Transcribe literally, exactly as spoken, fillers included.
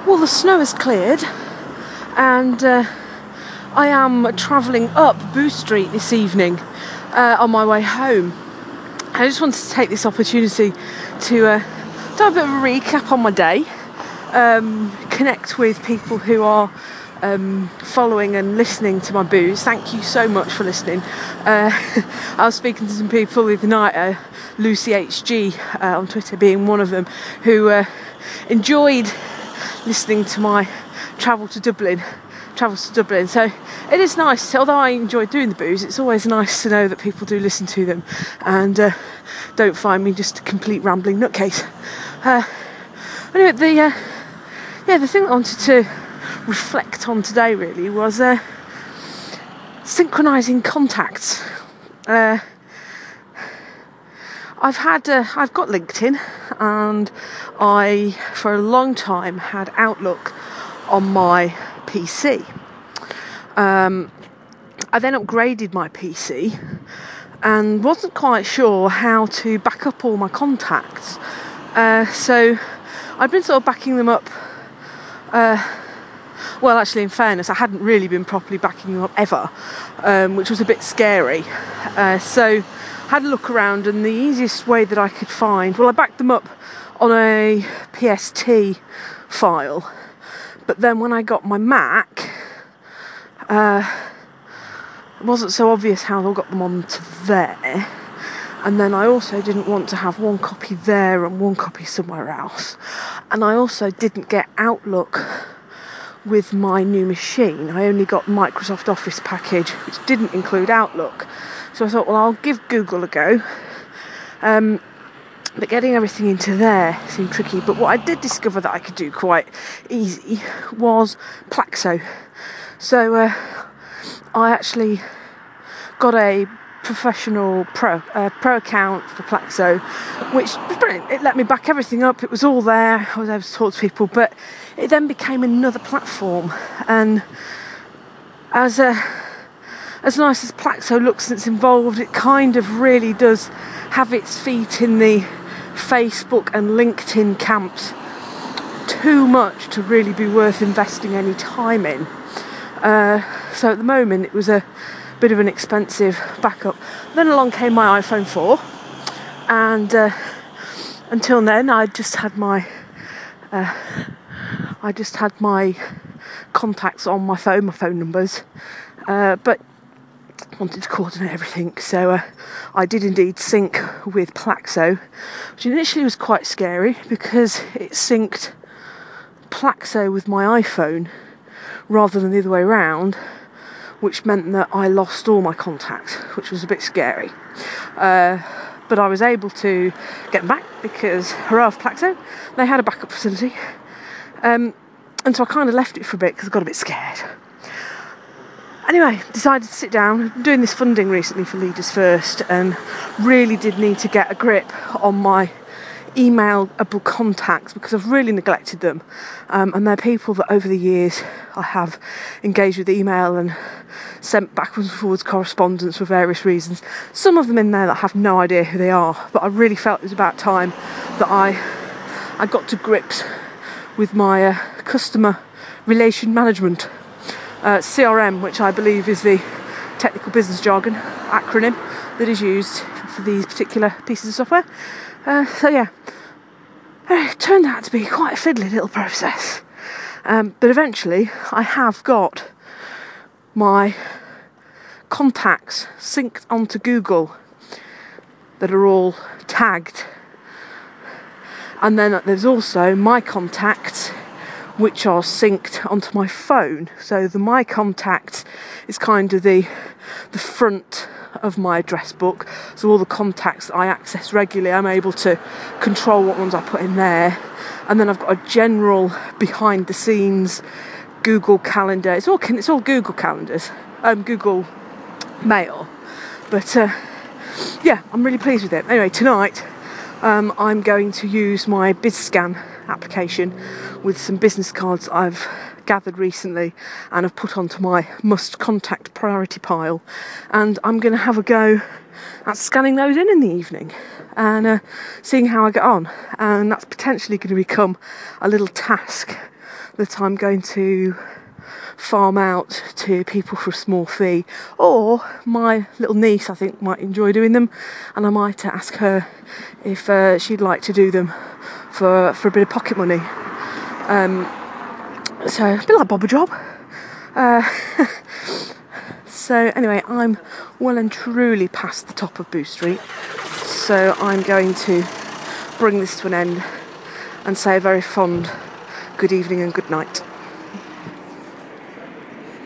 Well, the snow has cleared, and uh, I am travelling up Boo Street this evening uh, on my way home. I just wanted to take this opportunity to uh, do a bit of a recap on my day, um, connect with people who are um, following and listening to my boos. Thank you so much for listening. Uh, I was speaking to some people the other night, uh, Lucy H G uh, on Twitter being one of them, who uh, enjoyed listening to my travel to Dublin. Travels to Dublin. So it is nice, although I enjoy doing the boos, it's always nice to know that people do listen to them and uh, don't find me just a complete rambling nutcase. Uh, anyway, the uh, yeah, the thing I wanted to reflect on today really was uh, synchronising contacts. Uh, I've had uh, I've got LinkedIn, and I for a long time had Outlook on my P C. Um, I then upgraded my P C and wasn't quite sure how to back up all my contacts. Uh, so I'd been sort of backing them up. Uh, well, actually, in fairness, I hadn't really been properly backing them up ever, um, which was a bit scary. Uh, so I had a look around, and the easiest way that I could find, well, I backed them up on a P S T file. But then when I got my Mac, uh, it wasn't so obvious how I got them onto there. And then I also didn't want to have one copy there and one copy somewhere else. And I also didn't get Outlook with my new machine. I only got Microsoft Office package, which didn't include Outlook. So I thought, well, I'll give Google a go. Um, But getting everything into there seemed tricky. But what I did discover that I could do quite easy was Plaxo. So uh, I actually got a professional pro uh, pro account for Plaxo, which was brilliant. It let me back everything up. It was all there. I was able to talk to people. But it then became another platform. And as a as nice as Plaxo looks and it's involved, it kind of really does have its feet in the Facebook and LinkedIn camps too much to really be worth investing any time in. Uh, so at the moment it was a bit of an expensive backup. Then along came my iPhone four, and uh, until then I just had my uh, I just had my contacts on my phone, my phone numbers, uh, but wanted to coordinate everything, so uh, I did indeed sync with Plaxo, which initially was quite scary because it synced Plaxo with my iPhone rather than the other way around, which meant that I lost all my contacts, which was a bit scary. Uh, but I was able to get them back because, hurrah for Plaxo, they had a backup facility. Um, and so I kind of left it for a bit because I got a bit scared. Anyway, decided to sit down. I've been doing this funding recently for Leaders First and really did need to get a grip on my emailable contacts because I've really neglected them. Um, and they're people that over the years I have engaged with email and sent backwards and forwards correspondence for various reasons. Some of them in there that I have no idea who they are, but I really felt it was about time that I, I got to grips with my uh, customer relation management. Uh, C R M, which I believe is the technical business jargon acronym that is used for these particular pieces of software. Uh, so yeah, it turned out to be quite a fiddly little process. Um, but eventually I have got my contacts synced onto Google that are all tagged. And then there's also my contacts which are synced onto my phone. So the My Contacts is kind of the the front of my address book. So all the contacts that I access regularly, I'm able to control what ones I put in there. And then I've got a general behind the scenes Google Calendar. It's all it's all Google Calendars, um, Google Mail. But uh, yeah, I'm really pleased with it. Anyway, tonight um, I'm going to use my BizScan application with some business cards I've gathered recently and have put onto my must contact priority pile, and I'm going to have a go at scanning those in in the evening and uh, seeing how I get on. And that's potentially going to become a little task that I'm going to farm out to people for a small fee, or my little niece I think might enjoy doing them, and I might ask her if uh, she'd like to do them for for a bit of pocket money. Um, so a bit like Bob a Job. Uh, so anyway, I'm well and truly past the top of Boo Street, so I'm going to bring this to an end and say a very fond good evening and good night.